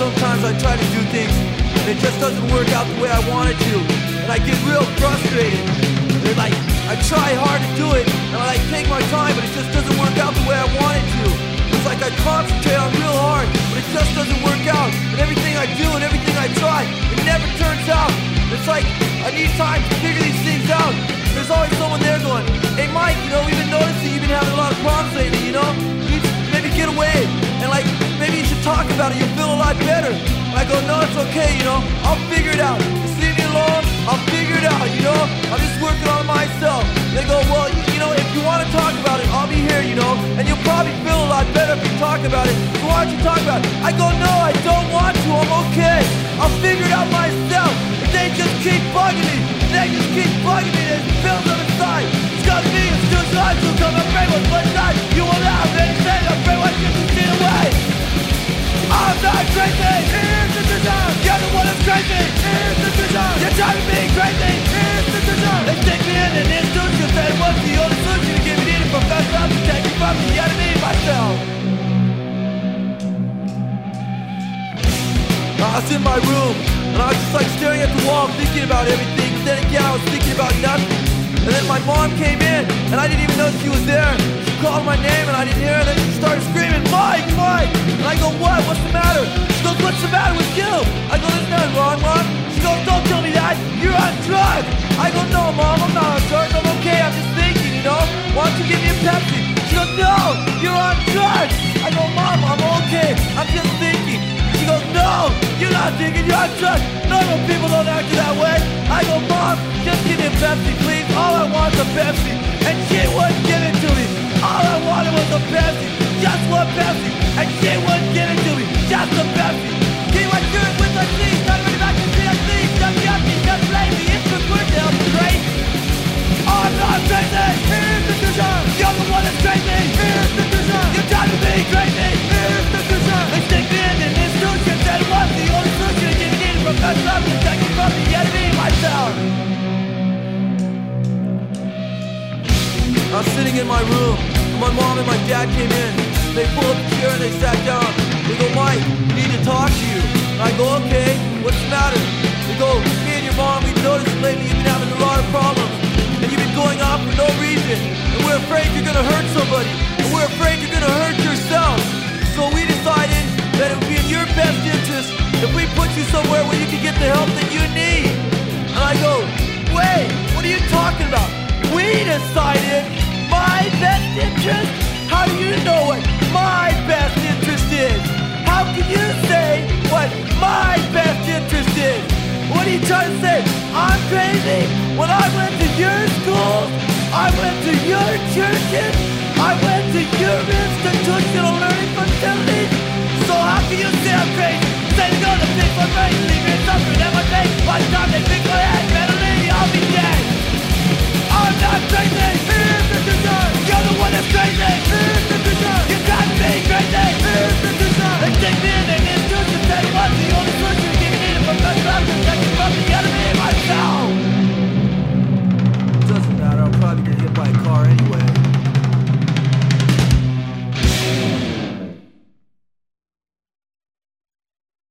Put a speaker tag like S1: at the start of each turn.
S1: sometimes I try to do things and it just doesn't work out the way I want it to. And I get real frustrated. And like, I try hard to do it and I like take my time, but it just doesn't work out the way I want it to. It's like I concentrate on real hard, but it just doesn't work out. And everything I do and everything I try, it never turns out. It's like I need time to figure these things out. There's always someone there going, hey Mike, you know, we've been noticing you've been having a lot of problems lately, you know? You need to maybe get away and like, maybe you should talk about it, you'll feel a lot better. And I go, no, it's okay, you know, I'll figure it out. Just leave me alone, I'll figure it out, you know? I'm just working on myself. They go, well, you know, if you want to talk about it, I'll be here, you know? And you'll probably feel a lot better if you talk about it. So why don't you talk about it? I go, no, I don't want to, I'm okay. I'll figure it out myself. If they just keep bugging me, they just keep bugging me, there's bills on the side. It's got me, it's too hard to come and pray what's one side. You won't have anything, I'm afraid what you can see away. I'm not crazy, here's the design. You're the one that's crazy, here's the design. You're driving me crazy, here's the design. They stick me in an institution, said what's the only solution to give me needed from myself to take me from the enemy myself. I was in my room, and I was just like staring at the wall, thinking about everything. But then again, I was thinking about nothing. And then my mom came in, and I didn't even know she was there. She called my name, and I didn't hear her. And then she started screaming, Mike, Mike! And I go, what? What's the matter? She goes, what's the matter with you? I go, there's nothing wrong, Mom. She goes, don't tell me that. You're on drugs. I go, no, Mom, I'm not on drugs. I'm okay. I'm just thinking, you know? Why don't you give me a Pepsi? She goes, no, you're on drugs. I go, Mom, I'm okay. I'm just thinking. She goes, no, you're not thinking, you're on drugs. Normal people don't act that way. I go, Mom, just give me a Pepsi, please. All I want is a Pepsi. And she wouldn't give it to me. All I wanted was a Pepsi. Just one Pepsi. And she wouldn't give it to me. Just a Pepsi. He went through it with the seeds. Not really back to CFC. Just yucky, just lazy. It's the good to help me crazy. I'm not crazy. Here's the design. You're the one that's crazy. Here's the design. You're driving me crazy. Here's the design. They stick me in an institution. Said it was the only solution to get me in from myself to take me from the enemy myself. I was sitting in my room, and my mom and my dad came in. They pulled up a chair and they sat down. They go, Mike, we need to talk to you. And I go, okay, what's the matter? They go, me and your mom, we've noticed lately you've been having a lot of problems. And you've been going off for no reason. And we're afraid you're gonna hurt somebody. And we're afraid you're gonna hurt yourself. So we decided that it would be in your best interest if we put you somewhere where you can get the help that you need. And I go, wait, what are you talking about? We decided my best interest? How do you know what my best interest is? How can you say what my best interest is? What are you trying to say? I'm crazy? When I went to your school, I went to your churches,